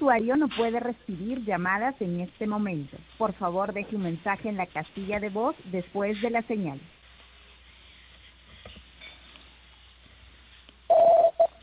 usuario no puede recibir llamadas en este momento. Por favor, deje un mensaje en la casilla de voz después de la señal.